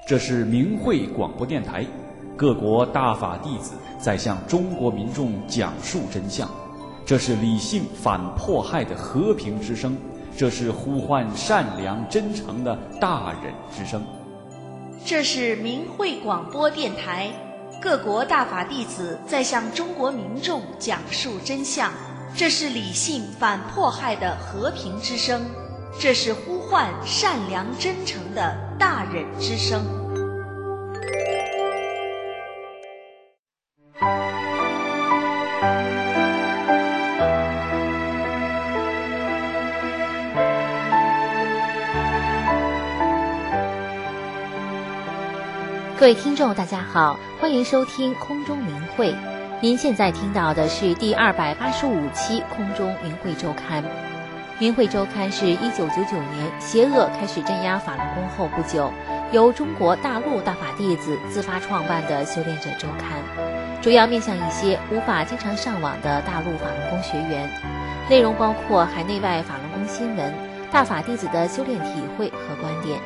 这是明慧广播电台，各国大法弟子在向中国民众讲述真相。这是理性反迫害的和平之声，这是呼唤善良真诚的大忍之声。 这是明慧广播电台，各国大法弟子在向中国民众讲述真相。这是理性反迫害的和平之声，这是呼唤善良真诚的大忍之声。 各位听众大家好，欢迎收听空中明慧。您现在听到的是第285期空中明慧周刊。明慧周刊是1999年邪恶开始镇压法轮功后不久，由中国大陆大法弟子自发创办的修炼者周刊，主要面向一些无法经常上网的大陆法轮功学员，内容包括海内外法轮功新闻、大法弟子的修炼体会和观点。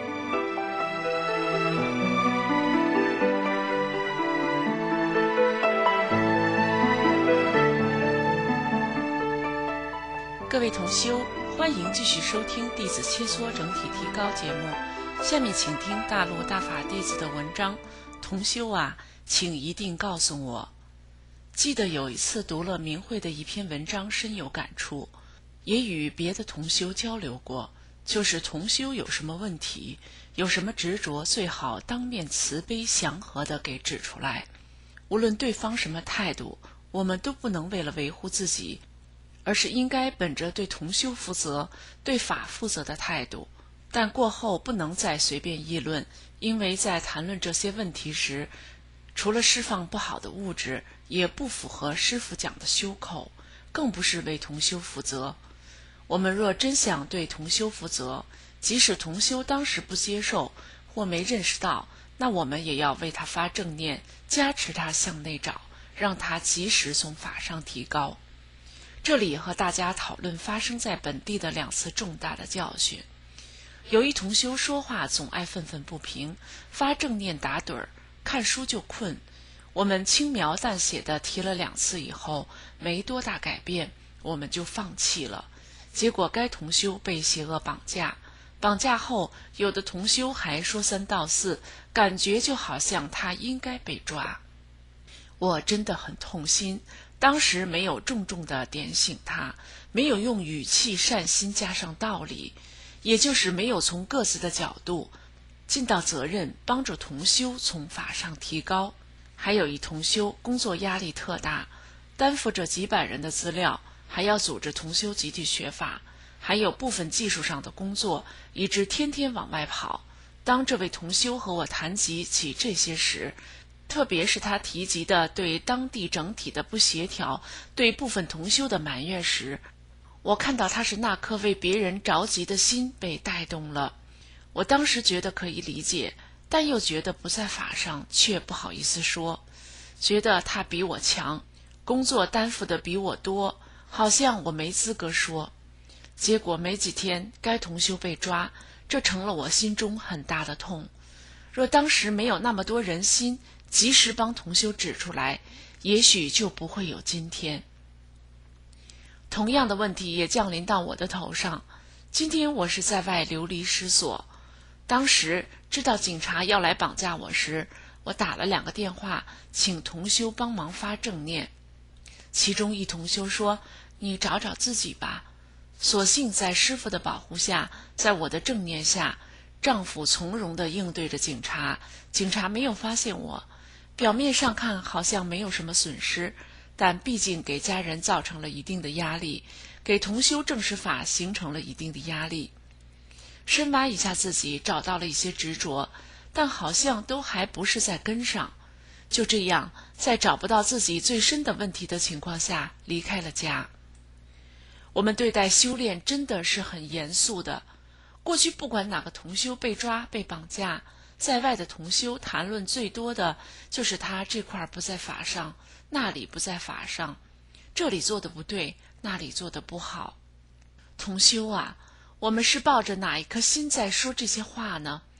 各位同修，欢迎继续收听弟子切磋整体提高节目。下面请听大陆大法弟子的文章。同修啊，请一定告诉我。记得有一次读了明慧的一篇文章，深有感触，也与别的同修交流过，就是同修有什么问题，有什么执着，最好当面慈悲祥和地给指出来。无论对方什么态度，我们都不能为了维护自己，而是应该本着对同修负责、对法负责的态度，但过后不能再随便议论，因为在谈论这些问题时，除了释放不好的物质，也不符合师父讲的修口，更不是为同修负责。我们若真想对同修负责，即使同修当时不接受或没认识到，那我们也要为他发正念，加持他向内找，让他及时从法上提高。这里和大家讨论发生在本地的2次重大的教训。有一同修说话总爱愤愤不平，发正念打盹儿，看书就困。我们轻描淡写地提了2次以后，没多大改变，我们就放弃了。结果该同修被邪恶绑架，绑架后有的同修还说3道4，感觉就好像他应该被抓。我真的很痛心，当时没有重重地点醒他，没有用语气善心加上道理，也就是没有从各自的角度尽到责任，帮助同修从法上提高。还有一同修工作压力特大，担负着几百人的资料，还要组织同修集体学法，还有部分技术上的工作，以致天天往外跑。当这位同修和我谈及起这些时，特别是他提及的对当地整体的不协调，对部分同修的埋怨时，我看到他是那颗为别人着急的心被带动了。我当时觉得可以理解，但又觉得不在法上，却不好意思说，觉得他比我强，工作担负的比我多，好像我没资格说。结果没几天，该同修被抓，这成了我心中很大的痛。若当时没有那么多人心，及时帮同修指出来，也许就不会有今天。同样的问题也降临到我的头上。今天我是在外流离失所，当时知道警察要来绑架我时，我打了2个电话，请同修帮忙发正念。其中一同修说：“你找找自己吧。”所幸在师父的保护下，在我的正念下，丈夫从容地应对着警察，警察没有发现我。表面上看好像没有什么损失，但毕竟给家人造成了一定的压力，给同修正视法形成了一定的压力。深挖一下自己，找到了一些执着，但好像都还不是在根上。就这样，在找不到自己最深的问题的情况下，离开了家。我们对待修炼真的是很严肃的。过去不管哪个同修被抓、被绑架，在外的同修谈论最多的就是他这块不在法上，那里不在法上，这里做的不对，那里做的不好。同修啊，我们是抱着哪一颗心在说这些话呢？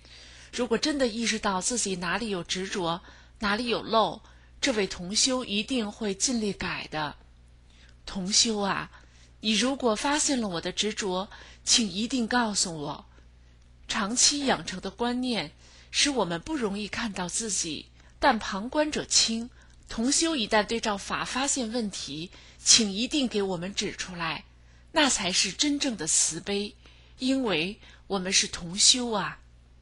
如果真的意识到自己哪里有执着，哪里有漏，这位同修一定会尽力改的。同修啊，你如果发现了我的执着，请一定告诉我。长期养成的观念使我们不容易看到自己，但旁观者清。同修一旦对照法发现问题，请一定给我们指出来，那才是真正的慈悲，因为我们是同修啊。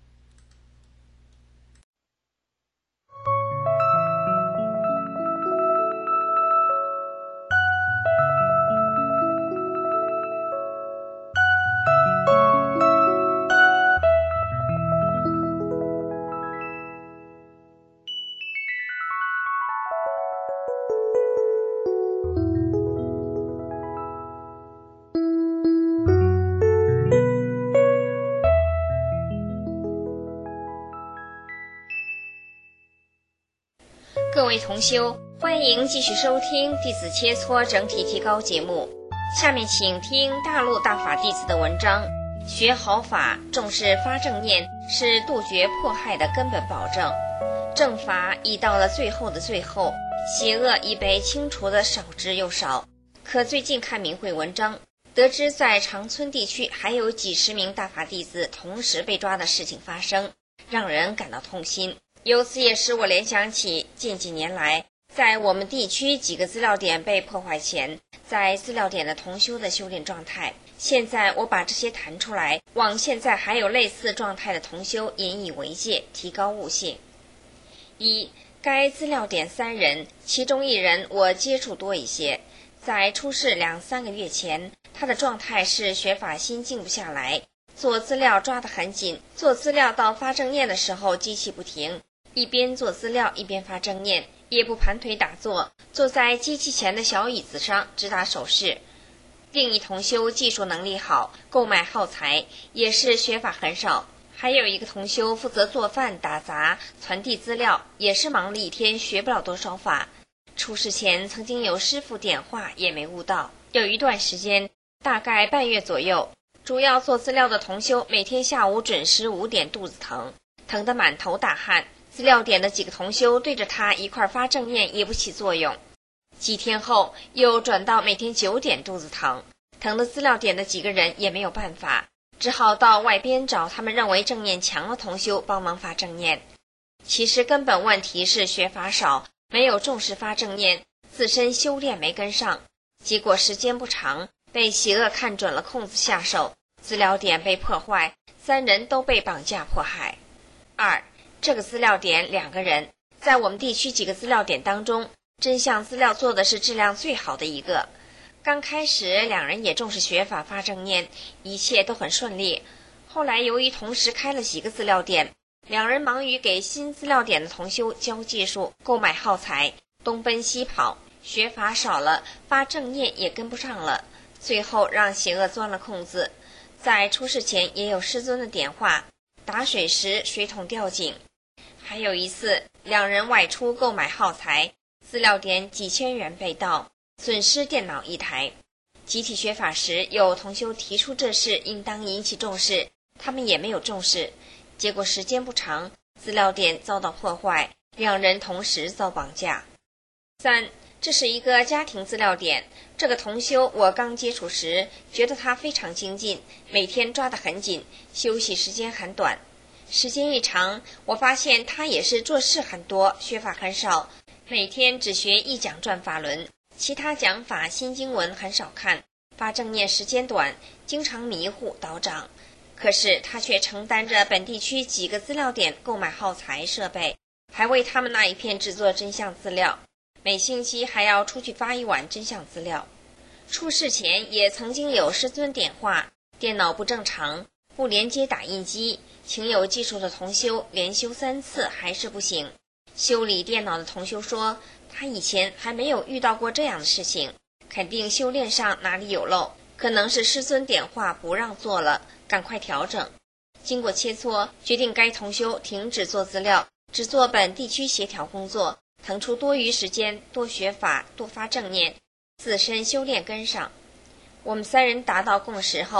各位同修，欢迎继续收听弟子切磋整体提高节目。下面请听大陆大法弟子的文章。学好法，重视发正念，是杜绝迫害的根本保证。正法已到了最后的最后，邪恶已被清除的少之又少。可最近看明慧文章，得知在长春地区还有几十名大法弟子同时被抓的事情发生，让人感到痛心。由此也使我联想起近几年来，在我们地区几个资料点被破坏前，在资料点的同修的修炼状态。现在我把这些谈出来，望现在还有类似状态的同修引以为戒，提高悟性。一，该资料点3人，其中1人我接触多一些。在出事2-3个月前，他的状态是学法心静不下来，做资料抓得很紧，做资料到发正念的时候机器不停，一边做资料一边发正念，也不盘腿打坐，坐在机器前的小椅子上直打手势。另一同修技术能力好，购买耗材，也是学法很少。还有一个同修负责做饭打杂传递资料，也是忙了一天学不了多少法。出事前曾经有师父点化，也没悟到。有一段时间大概半月左右，主要做资料的同修每天下午准时5点肚子疼，疼得满头大汗。资料点的几个同修对着他一块发正念也不起作用。几天后又转到每天9点肚子疼，疼的资料点的几个人也没有办法，只好到外边找他们认为正念强的同修帮忙发正念。其实根本问题是学法少，没有重视发正念，自身修炼没跟上，结果时间不长，被邪恶看准了空子下手，资料点被破坏，3人都被绑架迫害。2，这个资料点2个人，在我们地区几个资料点当中，真相资料做的是质量最好的一个。刚开始2人也重视学法发正念，一切都很顺利。后来由于同时开了几个资料点，2人忙于给新资料点的同修教技术、购买耗材，东奔西跑，学法少了，发正念也跟不上了，最后让邪恶钻了空子。在出事前也有师尊的点化，打水时水桶掉井。还有一次2人外出购买耗材，资料点几千元被盗，损失电脑1台。集体学法时有同修提出这事应当引起重视，他们也没有重视，结果时间不长，资料点遭到破坏，2人同时遭绑架。3，这是一个家庭资料点，这个同修我刚接触时觉得他非常精进，每天抓得很紧，休息时间很短。时间一长，我发现他也是做事很多，学法很少，每天只学1讲转法轮，其他讲法新经文很少看，发正念时间短，经常迷糊倒掌。可是他却承担着本地区几个资料点购买耗材设备，还为他们那一片制作真相资料，每星期还要出去发1碗真相资料。出事前也曾经有师尊点化，电脑不正常，不连接打印机，请有技术的同修连修3次还是不行。修理电脑的同修说，他以前还没有遇到过这样的事情，肯定修炼上哪里有漏，可能是师尊点化不让做了，赶快调整。经过切磋，决定该同修停止做资料，只做本地区协调工作，腾出多余时间多学法，多发正念，自身修炼跟上。我们3人达到共识后，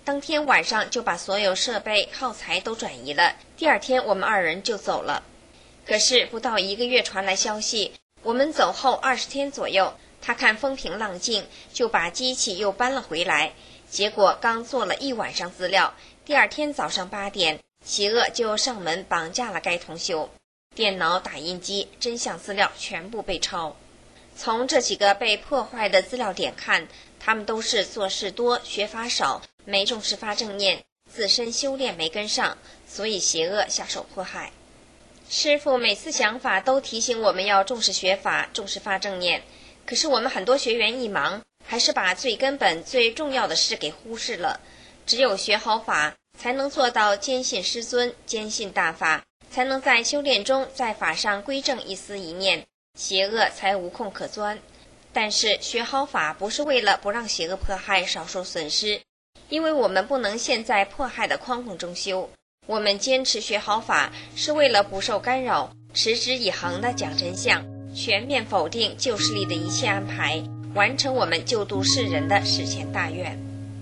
当天晚上就把所有设备耗材都转移了，第二天我们2人就走了。可是不到1个月传来消息，我们走后20天左右，他看风平浪静，就把机器又搬了回来。结果刚做了1晚上资料，第二天早上8点，邪恶就上门绑架了该同修，电脑、打印机、真相资料全部被抄。从这几个被破坏的资料点看，他们都是做事多、学法少，没重视发正念，自身修炼没跟上，所以邪恶下手迫害。师父每次讲法都提醒我们要重视学法，重视发正念，可是我们很多学员一忙，还是把最根本最重要的事给忽视了。只有学好法，才能做到坚信师尊，坚信大法，才能在修炼中在法上归正一丝一念，邪恶才无空可钻。但是学好法不是为了不让邪恶迫害少受损失，因为我们不能陷在迫害的框框中修。我们坚持学好法，是为了不受干扰，持之以恒地讲真相，全面否定旧势力的一切安排，完成我们救度世人的实现大愿。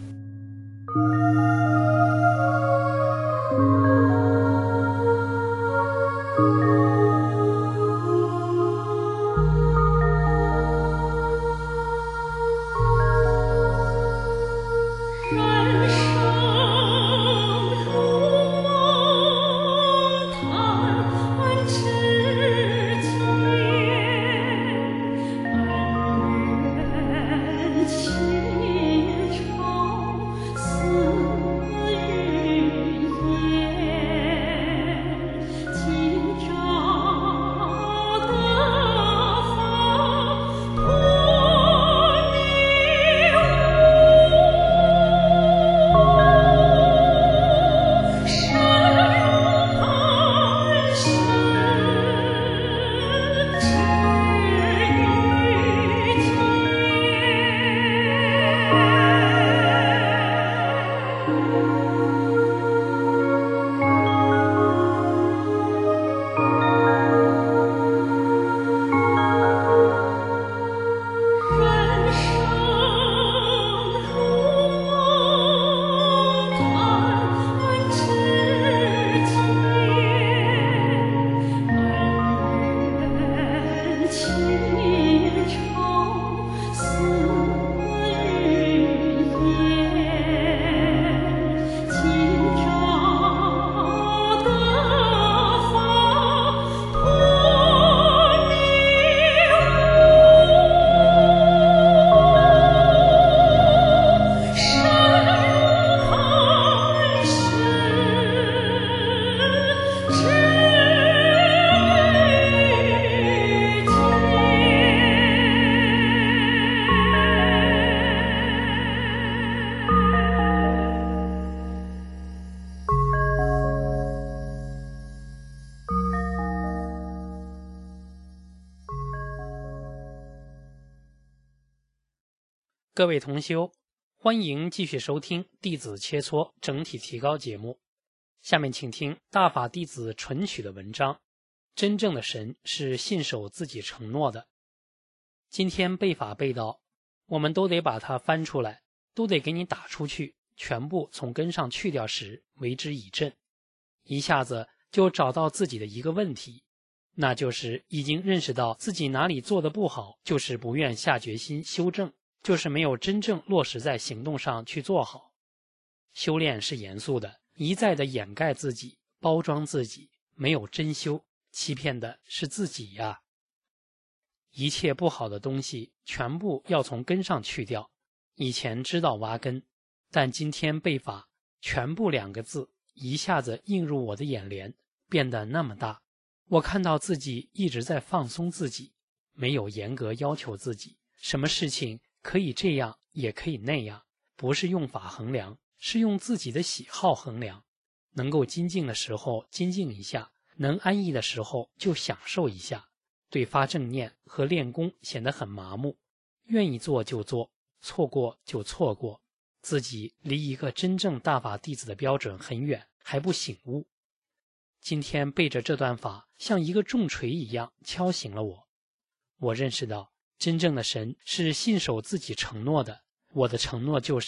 各位同修，欢迎继续收听弟子切磋整体提高节目。下面请听大法弟子纯曲的文章。真正的神是信守自己承诺的。今天背法背到，我们都得把它翻出来，都得给你打出去，全部从根上去掉时为之以正。一下子就找到自己的一个问题，那就是已经认识到自己哪里做得不好，就是不愿下决心修正，就是没有真正落实在行动上去做好。修炼是严肃的，一再的掩盖自己，包装自己，没有真修，欺骗的是自己呀。一切不好的东西全部要从根上去掉。以前知道挖根，但今天背法，全部2个字一下子映入我的眼帘，变得那么大。我看到自己一直在放松自己，没有严格要求自己，什么事情可以这样也可以那样，不是用法衡量，是用自己的喜好衡量。能够精进的时候精进一下，能安逸的时候就享受一下。对发正念和练功显得很麻木，愿意做就做，错过就错过，自己离一个真正大法弟子的标准很远，还不醒悟。今天背着这段法，像一个重锤一样敲醒了我。我认识到真正的神是信守自己承诺的，我的承诺就是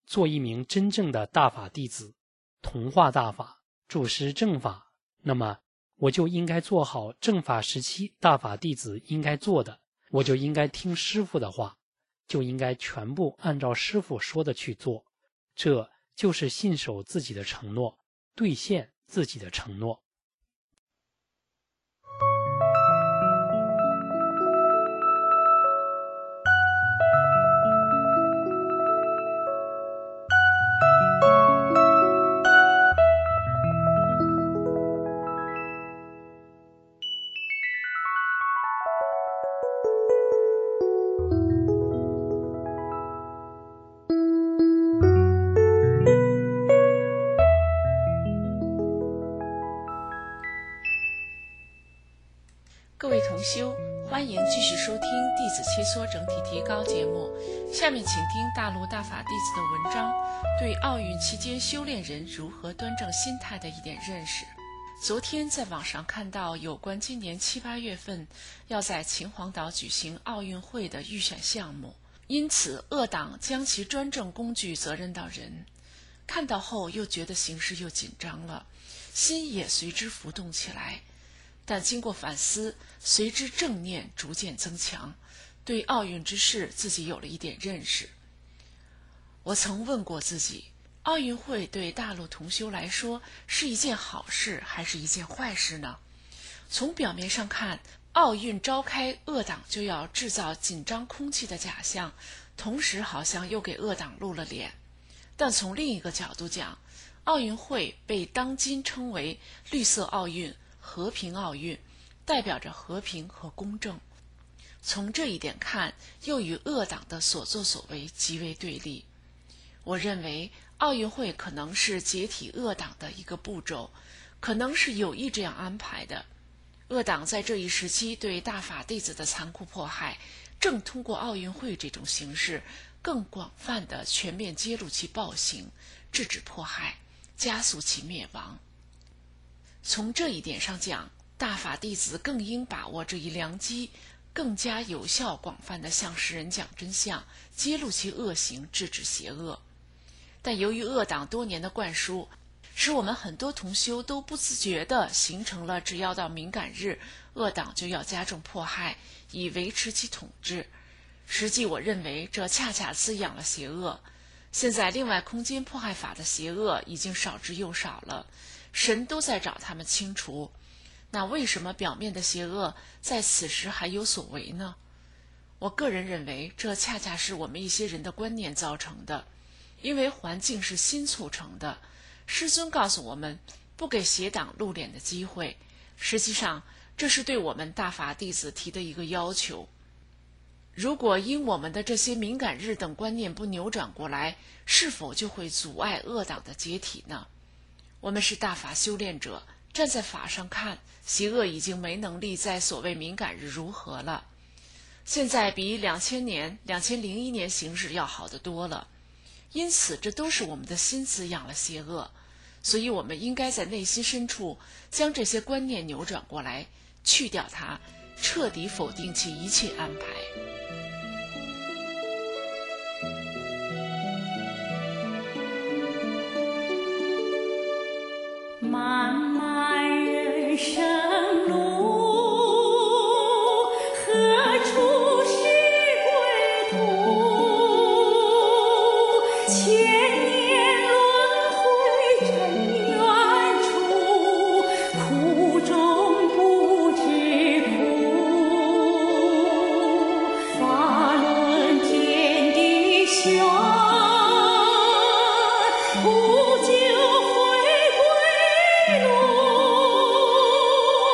做一名真正的大法弟子，同化大法，注释正法，那么我就应该做好正法时期大法弟子应该做的，我就应该听师父的话，就应该全部按照师父说的去做，这就是信守自己的承诺，兑现自己的承诺。 各位同修，欢迎继续收听弟子切磋整体提高节目。下面请听大陆大法弟子的文章，对奥运期间修炼人如何端正心态的一点认识。昨天在网上看到有关今年7、8月份要在秦皇岛举行奥运会的预选项目，因此恶党将其专政工具责任到人。看到后又觉得形势又紧张了，心也随之浮动起来。但经过反思，随之正念逐渐增强，对奥运之事自己有了一点认识。我曾问过自己，奥运会对大陆同修来说是一件好事还是一件坏事呢？从表面上看，奥运召开，恶党就要制造紧张空气的假象，同时好像又给恶党露了脸。但从另一个角度讲，奥运会被当今称为绿色奥运、和平奥运，代表着和平和公正。从这一点看，又与恶党的所作所为极为对立。我认为奥运会可能是解体恶党的一个步骤，可能是有意这样安排的。恶党在这一时期对大法弟子的残酷迫害，正通过奥运会这种形式，更广泛地全面揭露其暴行，制止迫害，加速其灭亡。从这一点上讲，大法弟子更应把握这一良机，更加有效广泛地向世人讲真相，揭露其恶行，制止邪恶。但由于恶党多年的灌输，使我们很多同修都不自觉地形成了只要到敏感日，恶党就要加重迫害，以维持其统治。实际我认为这恰恰滋养了邪恶。现在另外空间迫害法的邪恶已经少之又少了，神都在找他们清除。那为什么表面的邪恶在此时还有所为呢？我个人认为，这恰恰是我们一些人的观念造成的，因为环境是心促成的。师尊告诉我们，不给邪党露脸的机会，实际上这是对我们大法弟子提的一个要求。如果因我们的这些敏感日等观念不扭转过来，是否就会阻碍恶党的解体呢？我们是大法修炼者，站在法上看，邪恶已经没能力在所谓敏感日如何了。现在比2000年、2001年形势要好得多了，因此这都是我们的心滋养了邪恶，所以我们应该在内心深处将这些观念扭转过来，去掉它，彻底否定其一切安排。 漫漫人生路，何处是归途？千年轮回真缘处，苦中不知苦。法轮天地玄，不久回归路。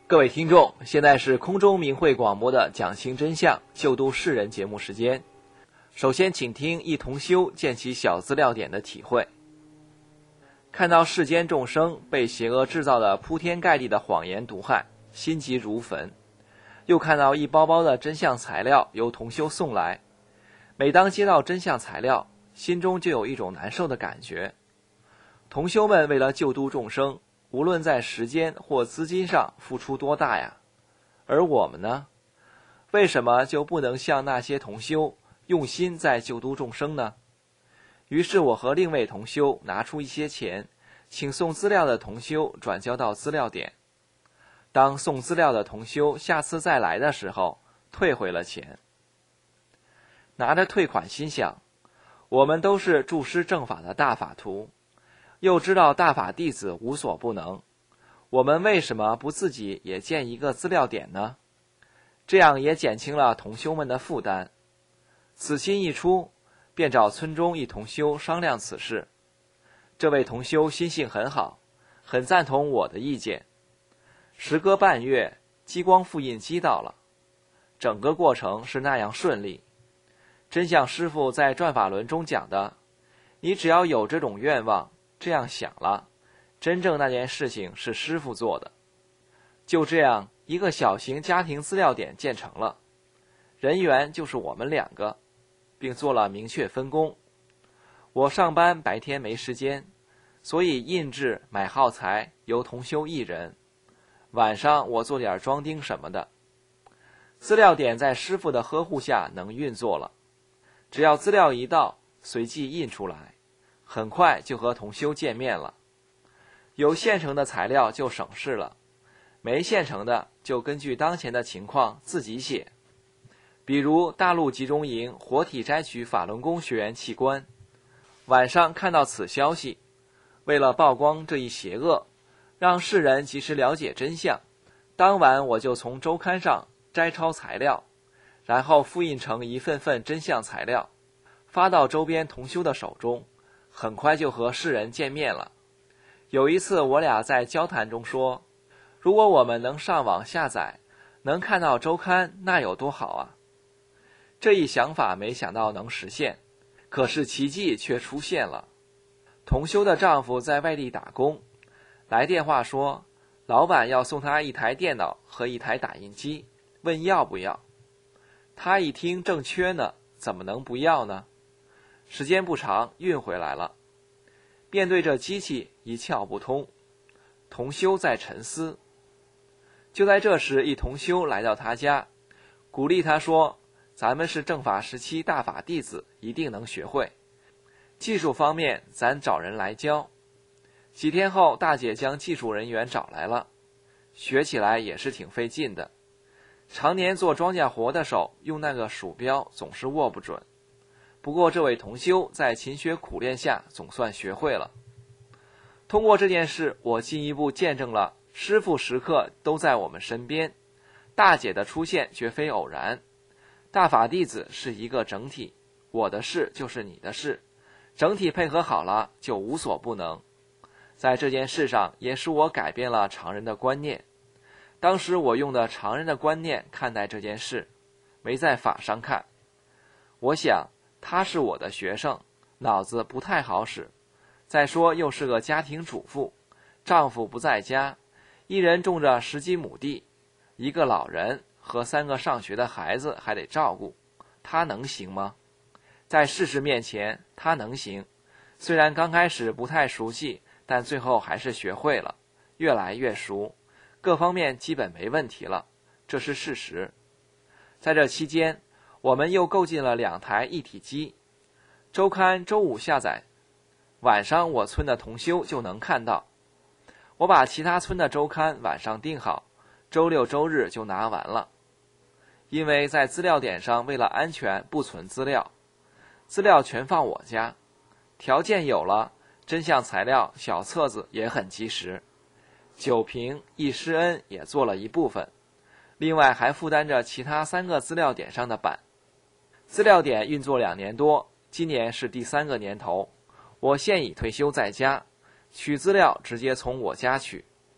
各位听众，现在是空中明慧广播的讲清真相、救度世人节目时间。首先请听一同修见其小资料点的体会。看到世间众生被邪恶制造的铺天盖地的谎言毒害，心急如焚；又看到一包包的真相材料由同修送来，每当接到真相材料，心中就有一种难受的感觉。同修们为了救度众生，无论在时间或资金上付出多大呀，而我们呢，为什么就不能像那些同修用心在救度众生呢？于是我和另位同修拿出一些钱，请送资料的同修转交到资料点。当送资料的同修下次再来的时候，退回了钱。拿着退款心想，我们都是助师正法的大法徒，又知道大法弟子无所不能，我们为什么不自己也建一个资料点呢？这样也减轻了同修们的负担。此心一出，便找村中一同修商量此事。这位同修心性很好，很赞同我的意见。时隔半月，激光复印机到了，整个过程是那样顺利。真相师父在转法轮中讲的，你只要有这种愿望，这样想了，真正那件事情是师父做的。就这样，一个小型家庭资料点建成了，人员就是我们2个，并做了明确分工。我上班白天没时间，所以印制买耗材由同修1人，晚上我做点装订什么的。资料点在师父的呵护下能运作了，只要资料一到，随即印出来，很快就和同修见面了。有现成的材料就省事了，没现成的就根据当前的情况自己写。比如大陆集中营活体摘取法轮功学员器官，晚上看到此消息，为了曝光这一邪恶，让世人及时了解真相，当晚我就从周刊上摘抄材料，然后复印成一份份真相材料，发到周边同修的手中，很快就和世人见面了。有一次我俩在交谈中说，如果我们能上网下载，能看到周刊，那有多好啊。这一想法没想到能实现，可是奇迹却出现了。同修的丈夫在外地打工，来电话说老板要送他一台电脑和一台打印机，问要不要。他一听正缺呢，怎么能不要呢？时间不长，运回来了。面对这机器一窍不通，同修在沉思。就在这时，一同修来到他家，鼓励他说，咱们是正法时期大法弟子，一定能学会。技术方面咱找人来教。几天后，大姐将技术人员找来了，学起来也是挺费劲的。常年做庄稼活的手用那个鼠标总是握不准，不过这位同修在勤学苦练下总算学会了。通过这件事，我进一步见证了师父时刻都在我们身边，大姐的出现绝非偶然。大法弟子是一个整体，我的事就是你的事，整体配合好了就无所不能。在这件事上也使我改变了常人的观念。当时我用的常人的观念看待这件事，没在法上看。我想他是我的学生，脑子不太好使，再说又是个家庭主妇，丈夫不在家，一人种着10几亩地，一个老人和3个上学的孩子还得照顾，他能行吗？在事实面前他能行，虽然刚开始不太熟悉，但最后还是学会了，越来越熟，各方面基本没问题了，这是事实。在这期间，我们又购进了2台一体机，周刊周5下载，晚上我村的同修就能看到。我把其他村的周刊晚上订好，周6周日就拿完了。因为在资料点上为了安全不存资料，资料全放我家，条件有了，真相材料小册子也很及时，酒瓶一师恩也做了一部分，另外还负担着其他3个资料点上的版。资料点运作2年多，今年是第3个年头，我现已退休在家，取资料直接从我家取。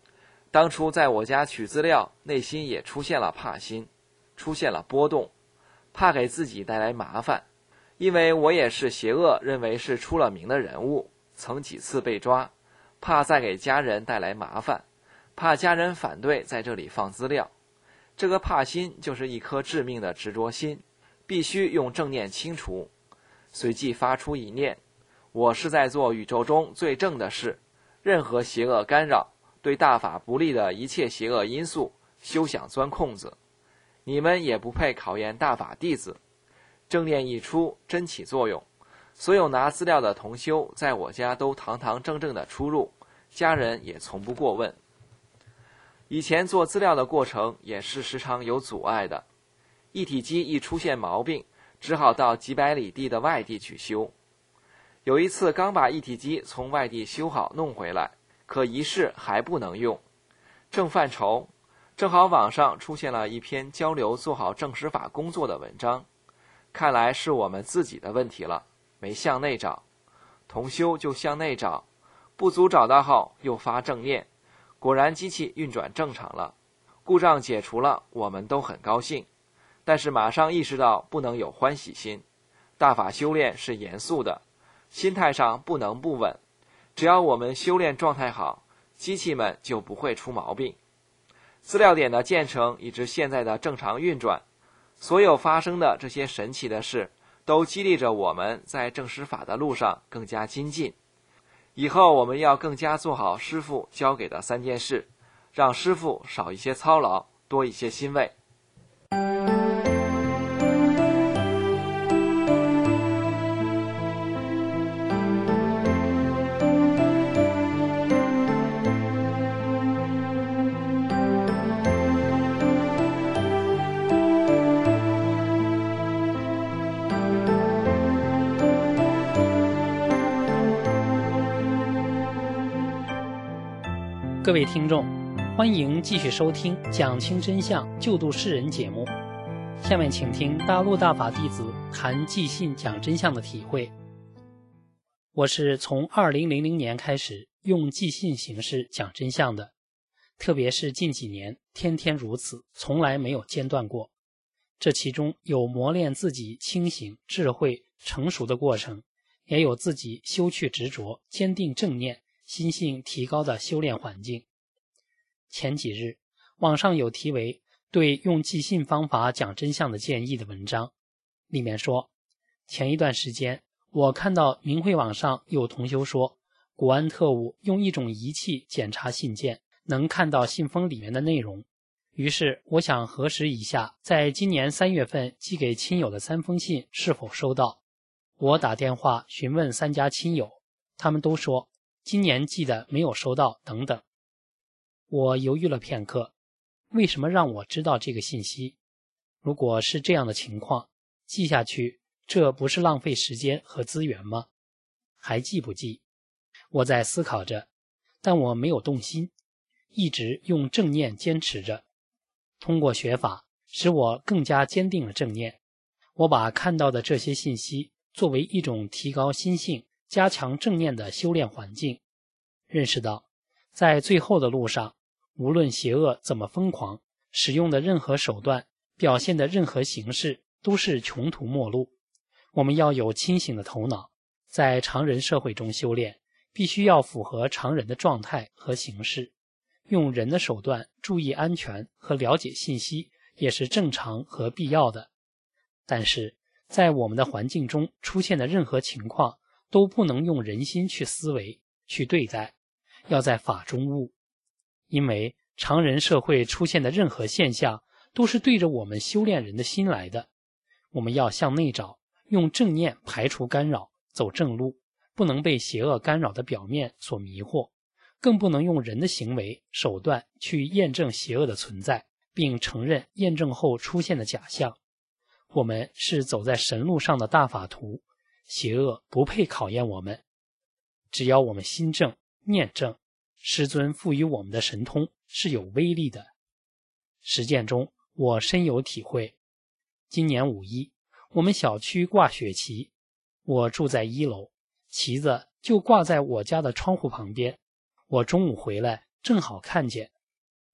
当初在我家取资料，内心也出现了怕心，出现了波动，怕给自己带来麻烦，因为我也是邪恶认为是出了名的人物，曾几次被抓，怕再给家人带来麻烦，怕家人反对在这里放资料。这个怕心就是一颗致命的执着心，必须用正念清除。随即发出一念：我是在做宇宙中最正的事，任何邪恶干扰，对大法不利的一切邪恶因素，休想钻空子。你们也不配考验大法弟子。正念一出，真起作用。所有拿资料的同修在我家都堂堂正正的出入，家人也从不过问。以前做资料的过程也是时常有阻碍的，一体机一出现毛病，只好到几百里地的外地去修。有一次刚把一体机从外地修好弄回来，可一试还不能用，正犯愁，正好网上出现了一篇交流做好正实法工作的文章，看来是我们自己的问题了，没向内找。同修就向内找，不足找到后又发正念，果然机器运转正常了，故障解除了，我们都很高兴。但是马上意识到不能有欢喜心，大法修炼是严肃的，心态上不能不稳。只要我们修炼状态好，机器们就不会出毛病。资料点的建成以至现在的正常运转，所有发生的这些神奇的事，都激励着我们在正实法的路上更加精进。以后我们要更加做好师父交给的3件事，让师父少一些操劳，多一些欣慰。 各位听众，欢迎继续收听讲清真相救度世人节目。下面请听大陆大法弟子谈即信讲真相的体会。我是从2000年开始用即信形式讲真相的，特别是近几年天天如此，从来没有间断过。这其中有磨练自己清醒、智慧、成熟的过程，也有自己修去执着、坚定正念、心性提高的修炼环境。前几日网上有题为对用即信方法讲真相的建议的文章，里面说，前一段时间我看到明慧网上有同修说，国安特务用一种仪器检查信件，能看到信封里面的内容。于是我想核实一下在今年3月份寄给亲友的3封信是否收到。我打电话询问3家亲友，他们都说今年寄的没有收到等等。我犹豫了片刻，为什么让我知道这个信息？如果是这样的情况，寄下去，这不是浪费时间和资源吗？还寄不寄？我在思考着，但我没有动心，一直用正念坚持着。通过学法，使我更加坚定了正念。我把看到的这些信息作为一种提高心性、加强正念的修炼环境，认识到在最后的路上，无论邪恶怎么疯狂，使用的任何手段，表现的任何形式，都是穷途末路。我们要有清醒的头脑，在常人社会中修炼，必须要符合常人的状态和形式，用人的手段注意安全和了解信息，也是正常和必要的。但是在我们的环境中出现的任何情况，都不能用人心去思维去对待，要在法中悟。因为常人社会出现的任何现象，都是对着我们修炼人的心来的。我们要向内找，用正念排除干扰，走正路，不能被邪恶干扰的表面所迷惑，更不能用人的行为手段去验证邪恶的存在，并承认验证后出现的假象。我们是走在神路上的大法徒，邪恶不配考验我们。只要我们心正念正，师尊赋予我们的神通是有威力的。实践中我深有体会。今年5·1，我们小区挂雪旗，我住在1楼，旗子就挂在我家的窗户旁边。我中午回来正好看见，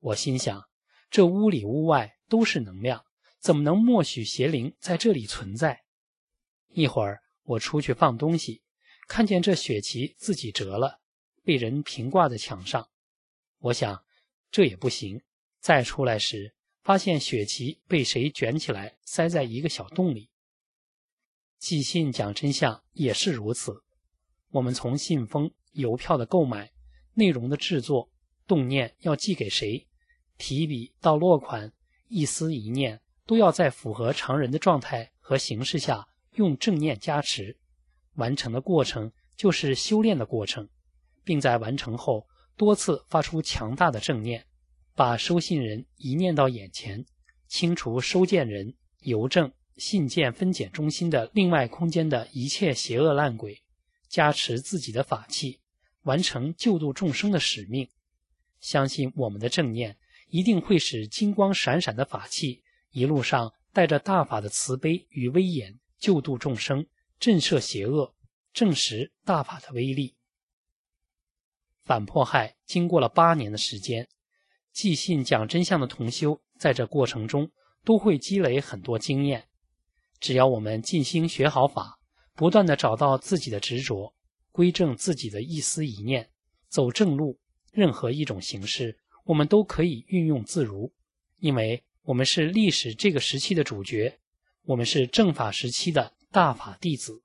我心想，这屋里屋外都是能量，怎么能默许邪灵在这里存在？一会儿我出去放东西，看见这雪旗自己折了，被人平挂在墙上。我想这也不行，再出来时发现雪旗被谁卷起来塞在一个小洞里。寄信讲真相也是如此，我们从信封、邮票的购买、内容的制作、动念要寄给谁，提笔到落款，一思一念都要在符合常人的状态和形式下用正念加持，完成的过程就是修炼的过程，并在完成后多次发出强大的正念，把收信人移念到眼前，清除收件人、邮政、信件分拣中心的另外空间的一切邪恶烂鬼，加持自己的法器，完成救度众生的使命。相信我们的正念一定会使金光闪闪的法器一路上带着大法的慈悲与威严，救度众生，震慑邪恶，证实大法的威力。反迫害经过了8年的时间，寄信讲真相的同修在这过程中都会积累很多经验。只要我们尽心学好法，不断地找到自己的执着，归正自己的一思一念，走正路，任何一种形式我们都可以运用自如，因为我们是历史这个时期的主角，我们是正法时期的大法弟子。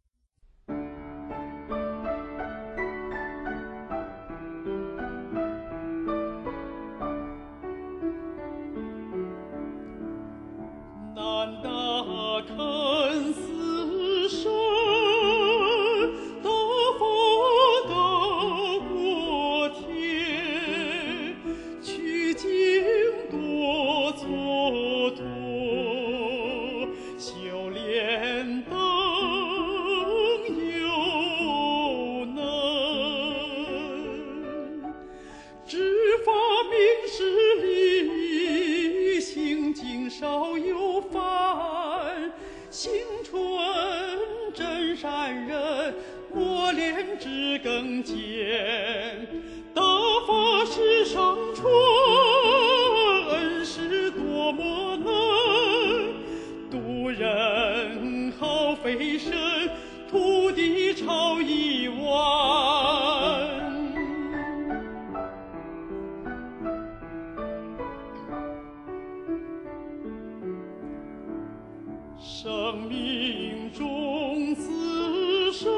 生命中自身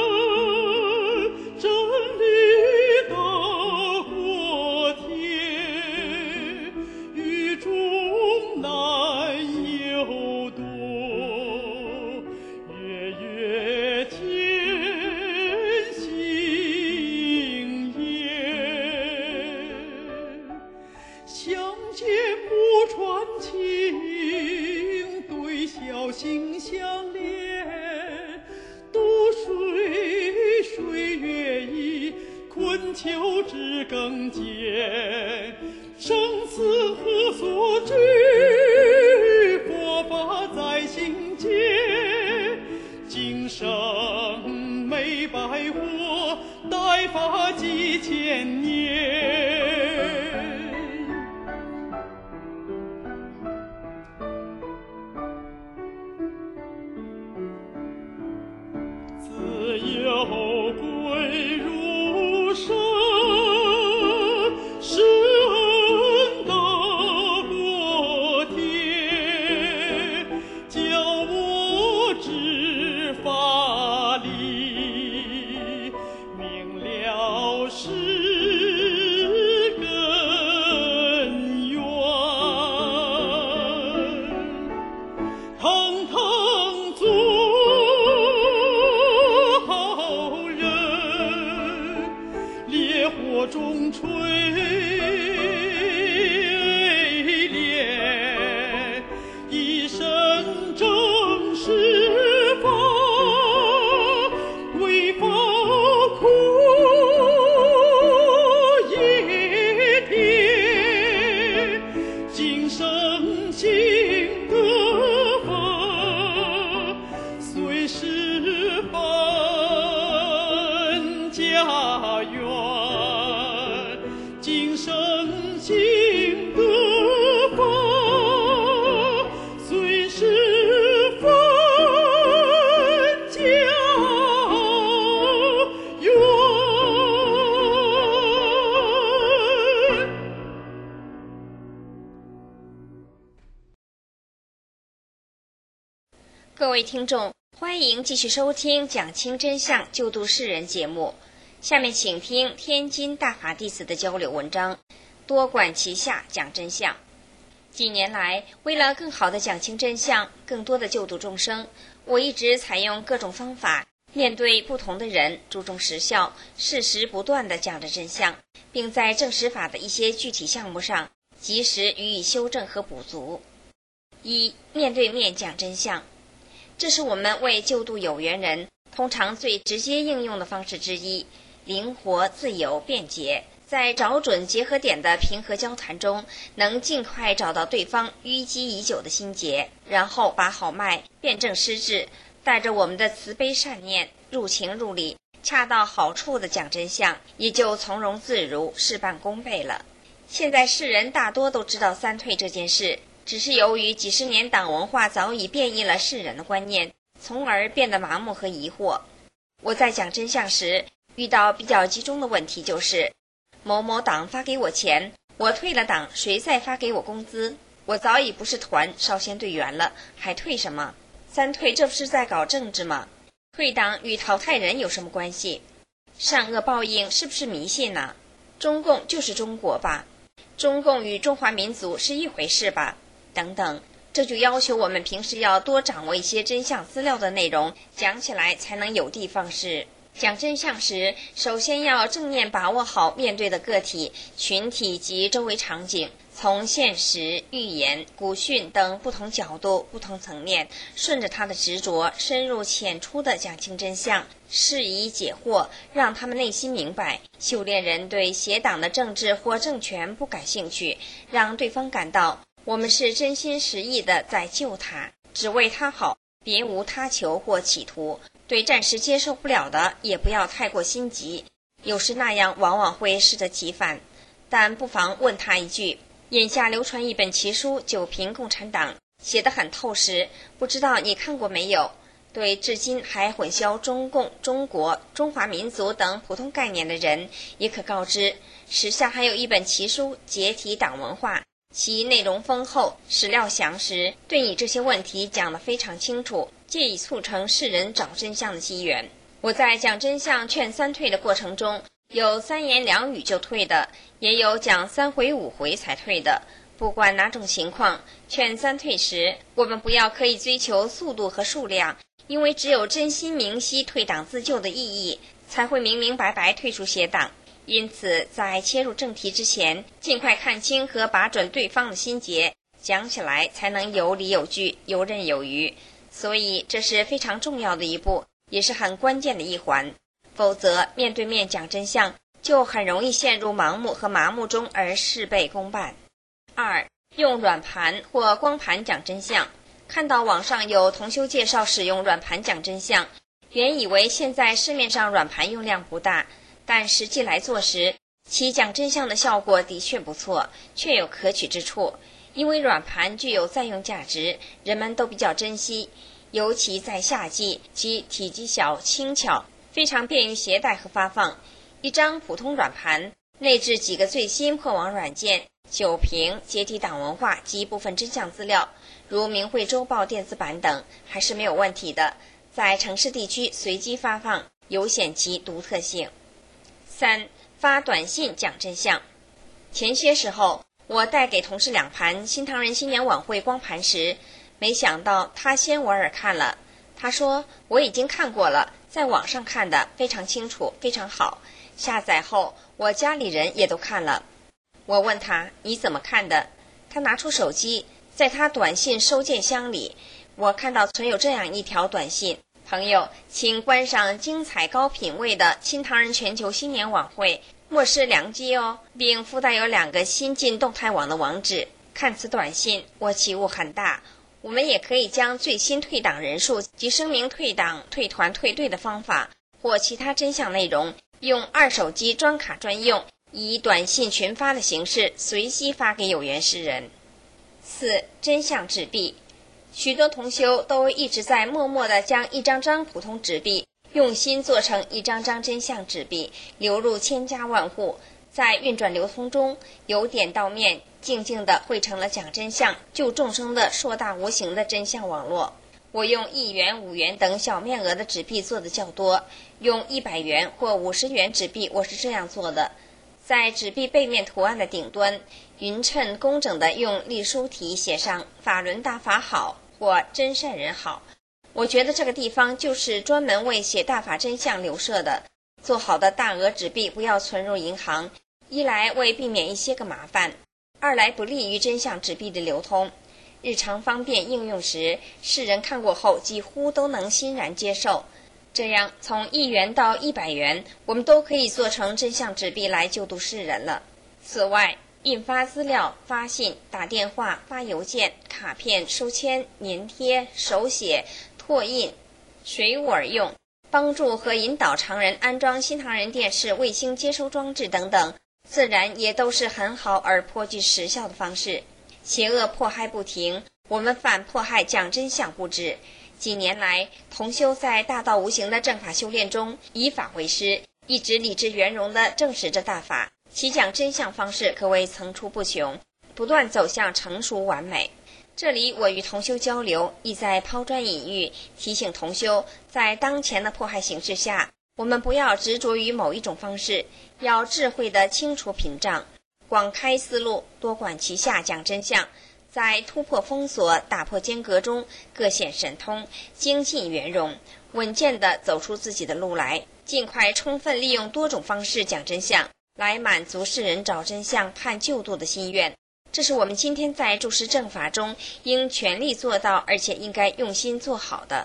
真理的国天，与众难有多，月月天行也，相见不传情，小心相连，渡水水月移，困囚至更见，生死何所惧，佛法在心间，今生没白活，待法几千年。是各位听众，欢迎继续收听讲清真相救度世人节目。下面请听天津大法弟子的交流文章，多管齐下讲真相。几年来，为了更好地讲清真相，更多的救度众生，我一直采用各种方法，面对不同的人，注重实效，适时不断地讲着真相，并在证实法的一些具体项目上及时予以修正和补足。一、面对面讲真相，这是我们为救度有缘人通常最直接应用的方式之一，灵活、自由、便捷，在找准结合点的平和交谈中，能尽快找到对方淤积已久的心结，然后把好脉，辩证施治，带着我们的慈悲善念，入情入理，恰到好处的讲真相，也就从容自如，事半功倍了。现在世人大多都知道三退这件事，只是由于几十年党文化早已变异了世人的观念，从而变得麻木和疑惑。我在讲真相时遇到比较集中的问题就是，某某党发给我钱，我退了党，谁再发给我工资？我早已不是团少先队员了，还退什么？三退这不是在搞政治吗？退党与淘汰人有什么关系？善恶报应是不是迷信呢？中共就是中国吧？中共与中华民族是一回事吧？等等，这就要求我们平时要多掌握一些真相资料的内容，讲起来才能有的放矢。讲真相时，首先要正面把握好面对的个体、群体及周围场景，从现实、寓言、古训等不同角度、不同层面，顺着他的执着，深入浅出地讲清真相，释疑解惑，让他们内心明白，修炼人对邪党的政治或政权不感兴趣，让对方感到我们是真心实意的在救他，只为他好，别无他求或企图。对暂时接受不了的，也不要太过心急，有时那样往往会适得其反。但不妨问他一句，眼下流传一本奇书《九评共产党》，写得很透实，不知道你看过没有？对至今还混淆中共、中国、中华民族等普通概念的人，也可告知，时下还有一本奇书《解体党文化》，其内容丰厚，史料详实，对你这些问题讲得非常清楚，借以促成世人找真相的机缘。我在讲真相劝三退的过程中，有三言两语就退的，也有讲3回5回才退的。不管哪种情况，劝三退时，我们不要刻意追求速度和数量，因为只有真心明晰退党自救的意义，才会明明白白退出邪党。因此在切入正题之前，尽快看清和把准对方的心结，讲起来才能有理有据，游刃有余。所以这是非常重要的一步，也是很关键的一环，否则面对面讲真相就很容易陷入盲目和麻木中而事倍功半。2. 用软盘或光盘讲真相。看到网上有同修介绍使用软盘讲真相，原以为现在市面上软盘用量不大，但实际来做时，其讲真相的效果的确不错，确有可取之处。因为软盘具有再用价值，人们都比较珍惜，尤其在夏季，其体积小轻巧，非常便于携带和发放。一张普通软盘内置几个最新破网软件、9评、解体党文化及部分真相资料，如明慧周报电子版等，还是没有问题的，在城市地区随机发放，尤显其独特性。3. 发短信讲真相。前些时候，我带给同事2盘新唐人新年晚会光盘时，没想到他先我耳看了。他说我已经看过了，在网上看的，非常清楚，非常好。下载后，我家里人也都看了。我问他你怎么看的？他拿出手机，在他短信收件箱里，我看到存有这样一条短信：朋友，请观赏精彩高品位的新唐人全球新年晚会，莫失良机哦，并附带有2个新进动态网的网址。看此短信，我起悟很大。我们也可以将最新退党人数及声明退党、退团、退队的方法或其他真相内容，用2手机专卡专用，以短信群发的形式随机发给有缘世人。4. 真相纸币。许多同修都一直在默默地将一张张普通纸币用心做成一张张真相纸币，流入千家万户，在运转流通中，由点到面，静静地汇成了讲真相、救众生的硕大无形的真相网络。 我用1元、5元等小面额的纸币做的较多，用100元或50元纸币我是这样做的。在纸币背面图案的顶端，匀称工整地用隶书体写上“法轮大法好”或“真善人好”。我觉得这个地方就是专门为写大法真相留设的。做好的大额纸币不要存入银行，一来为避免一些个麻烦，二来不利于真相纸币的流通。日常方便应用时，世人看过后几乎都能欣然接受。这样从1元到100元，我们都可以做成真相纸币来救度世人了。此外，印发资料、发信、打电话、发邮件、卡片、收签、粘贴、手写、拓印、随物而用，帮助和引导常人安装新唐人电视卫星接收装置等等，自然也都是很好而颇具实效的方式。邪恶迫害不停，我们反迫害讲真相不止。几年来，同修在大道无形的正法修炼中，以法为师，一直理直圆融地证实着大法，其讲真相方式可谓层出不穷，不断走向成熟完美。这里我与同修交流，意在抛砖引玉，提醒同修，在当前的迫害形势下，我们不要执着于某一种方式，要智慧地清除屏障，广开思路，多管齐下讲真相，在突破封锁、打破间隔中各显神通，精进圆融，稳健地走出自己的路来，尽快充分利用多种方式讲真相，来满足世人找真相、盼救度的心愿。这是我们今天在注释正法中应全力做到，而且应该用心做好的。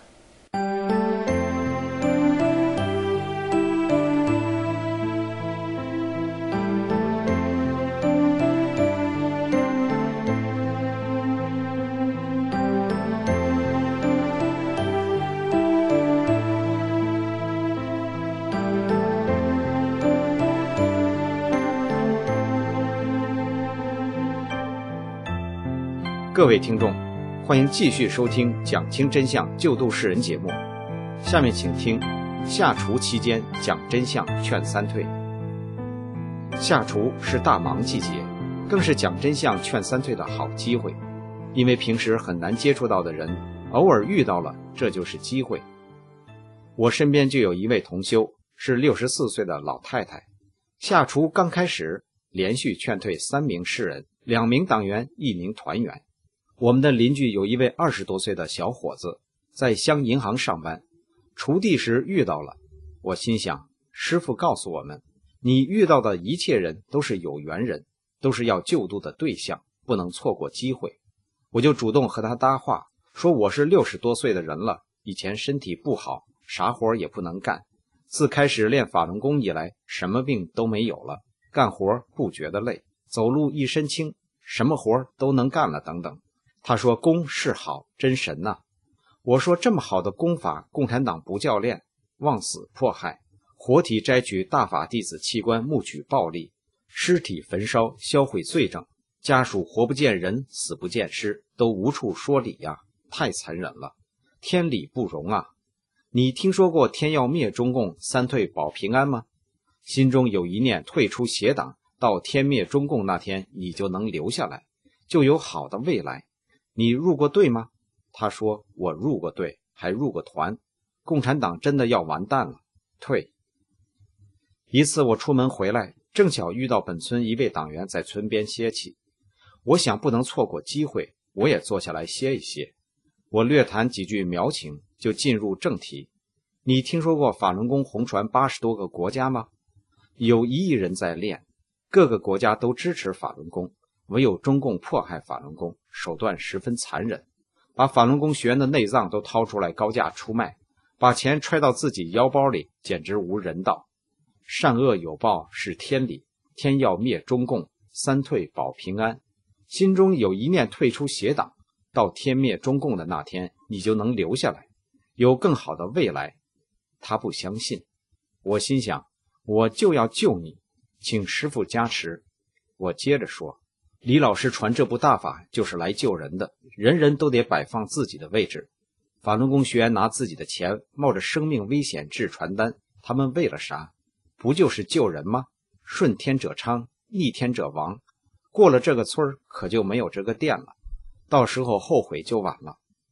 各位听众，欢迎继续收听讲清真相救度世人节目。下面请听夏除期间讲真相劝三退。夏除是大忙季节，更是讲真相劝三退的好机会，因为平时很难接触到的人，偶尔遇到了，这就是机会。我身边就有一位同修，是64岁的老太太。夏除刚开始，连续劝退3名世人，2名党员，1名团员。我们的邻居有一位20多岁的小伙子，在乡银行上班，锄地时遇到了。我心想，师父告诉我们，你遇到的一切人都是有缘人，都是要救度的对象，不能错过机会。我就主动和他搭话，说我是60多岁的人了，以前身体不好，啥活也不能干，自开始练法轮功以来，什么病都没有了，干活不觉得累，走路一身轻，什么活都能干了等等。他说功是好，真神呐。我说这么好的功法，共产党不教练，妄死迫害，活体摘取大法弟子器官，募取暴利，尸体焚烧，销毁罪证，家属活不见人，死不见尸，都无处说理呀，太残忍了，天理不容啊。你听说过天要灭中共，三退保平安吗？心中有一念退出邪党，到天灭中共那天，你就能留下来，就有好的未来。你入过队吗？他说我入过队，还入过团，共产党真的要完蛋了，退。一次我出门回来，正巧遇到本村一位党员在村边歇气，我想不能错过机会，我也坐下来歇一歇。我略谈几句苗情，就进入正题。你听说过法轮功红传80多个国家吗？有1亿人在练，各个国家都支持法轮功，唯有中共迫害法轮功，手段十分残忍，把法轮功学员的内脏都掏出来高价出卖，把钱揣到自己腰包里，简直无人道。善恶有报是天理，天要灭中共，三退保平安。心中有一念退出邪党，到天灭中共的那天，你就能留下来，有更好的未来。他不相信，我心想，我就要救你，请师父加持。我接着说，李老师传这部大法就是来救人的，人人都得摆放自己的位置。法轮功学员拿自己的钱，冒着生命危险制传单，他们为了啥？不就是救人吗？顺天者昌，逆天者亡。过了这个村可就没有这个店了，到时候后悔就晚了。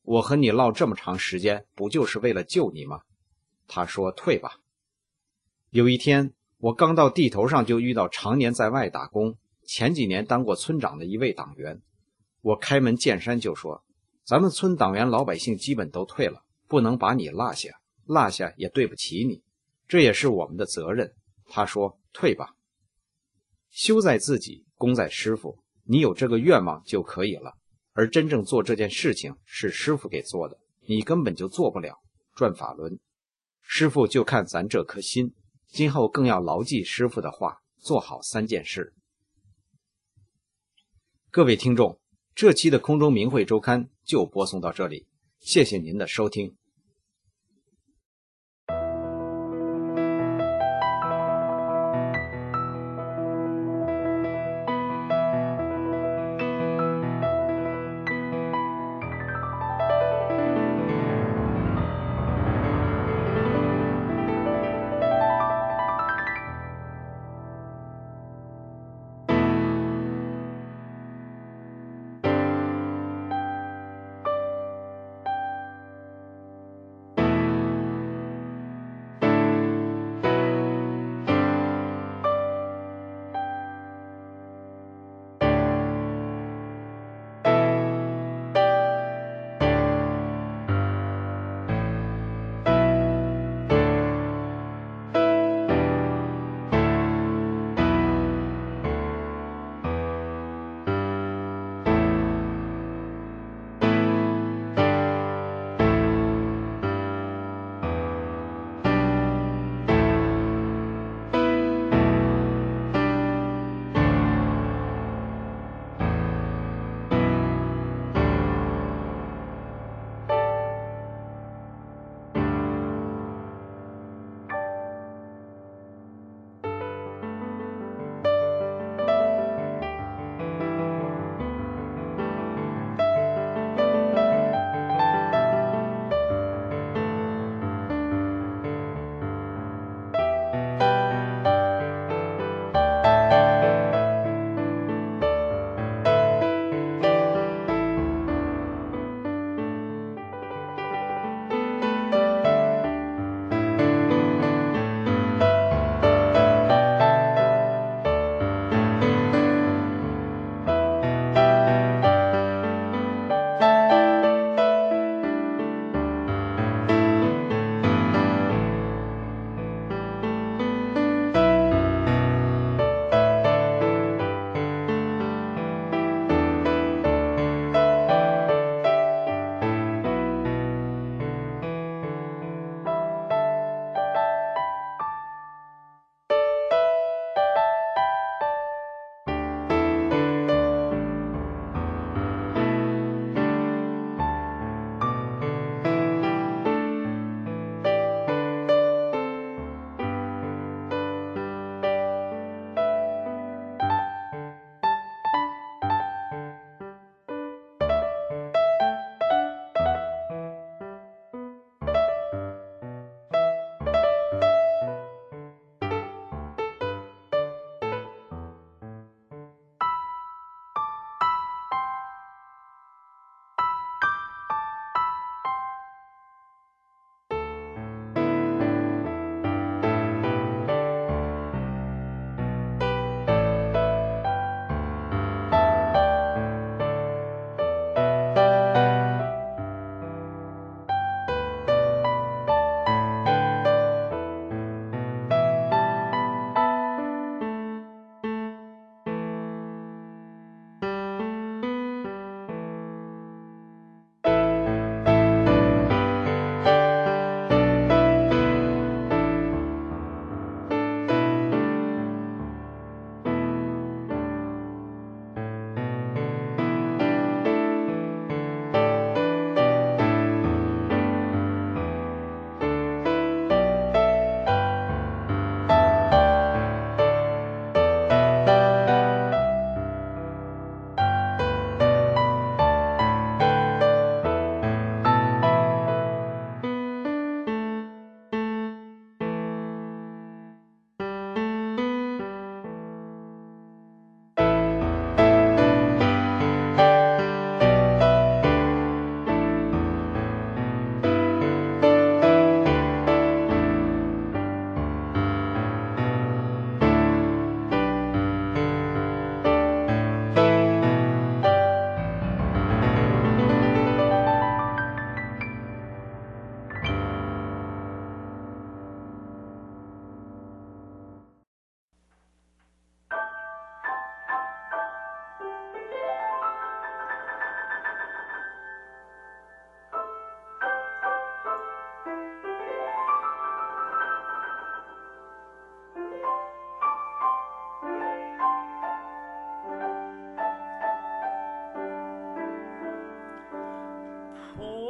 我和你唠这么长时间，不就是为了救你吗？他说退吧。有一天，我刚到地头上就遇到常年在外打工，前几年当过村长的一位党员。我开门见山就说，咱们村党员老百姓基本都退了，不能把你落下，落下也对不起你，这也是我们的责任。他说退吧。修在自己，功在师傅，你有这个愿望就可以了，而真正做这件事情是师傅给做的，你根本就做不了。转法轮，师傅就看咱这颗心，今后更要牢记师傅的话，做好3件事。各位听众，这期的空中明慧周刊就播送到这里，谢谢您的收听。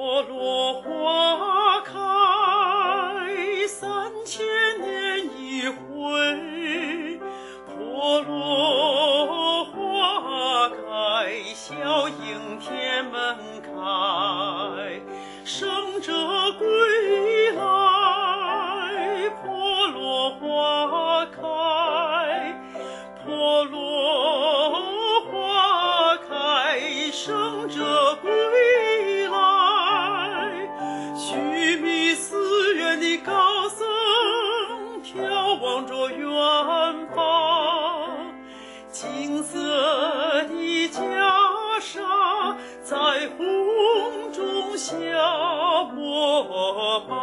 婆罗花开3000年一回，婆罗花开，笑迎天门开，圣者归来，婆罗花开，婆罗花开，圣者归来，须弥寺院的高僧眺望着远方，金色的袈裟在红中下膜拜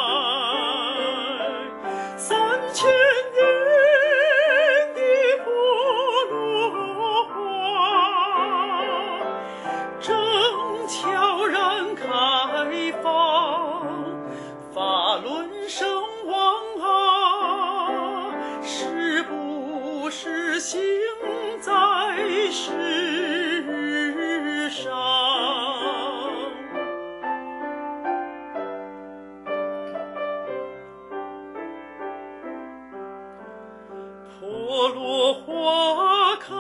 ，3000年的婆罗花正悄然开放，法轮圣王啊，是不是行在世上？婆罗花开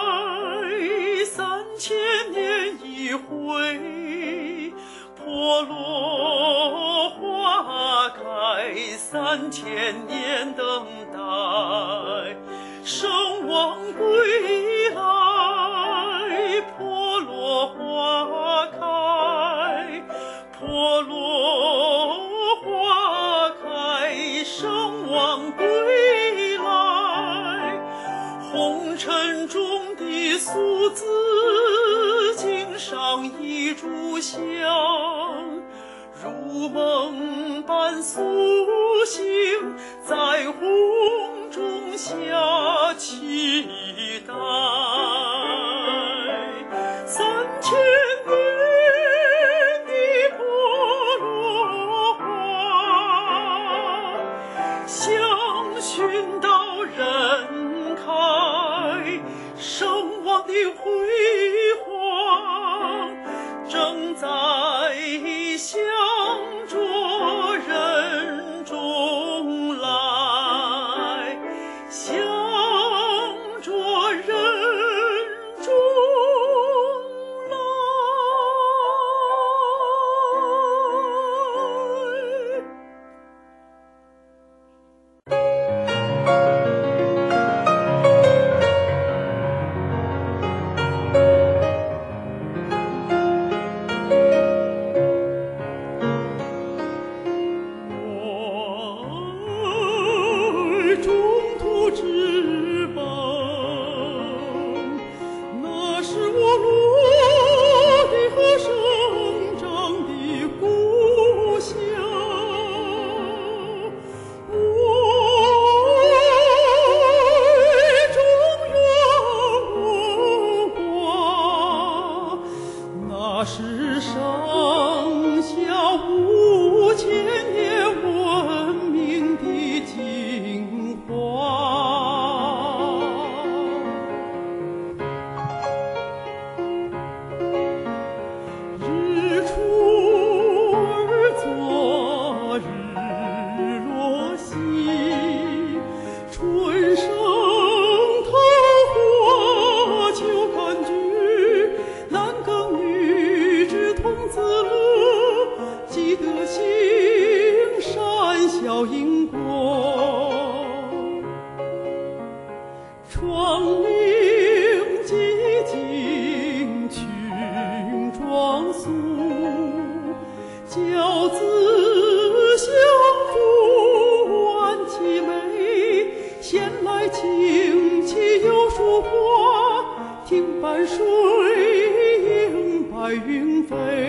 3000年一回，婆罗花开3000年等待，圣王归来，婆罗花开，婆罗花开，圣王归来，红尘中的俗子经上一炷香，如梦般苏醒，在红中下期待3000年的婆罗花，香熏到人开，圣王的辉煌正在向着人中来，向着人中来。我爱中土之邦，那是我落地和生长的故乡。我爱中原文化，那是上下5000年文明的精华。日出而作，日落西，春生桃花，秋看菊，男耕女织童子乐，积德行善效因果，创灵寂静群庄肃，教子相助安其美，闲来清气有树花，听伴水迎白云飞。